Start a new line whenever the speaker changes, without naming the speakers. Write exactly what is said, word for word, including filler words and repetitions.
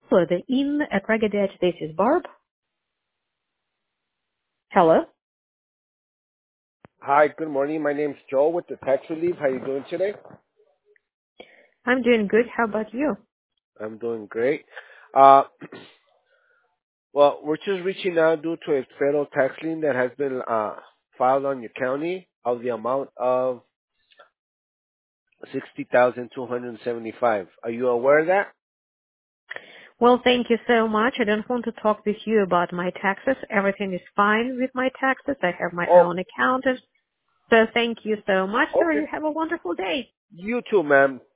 Hello, the Inn at Ragged Edge. This is Barb. Hello.
Hi, good morning. My name's Joe with the Tax Relief. How you doing today?
I'm doing good. How about you?
I'm doing great. Uh, well, we're just reaching out due to a federal tax lien that has been uh, filed on your county of the amount of sixty thousand two hundred seventy-five. Are you aware of that?
Well, thank you so much. I don't want to talk with you about my taxes. Everything is fine with my taxes. I have my
Oh,
own accountant. So thank you so much, sir.
okay.
You have a wonderful day.
You too, ma'am.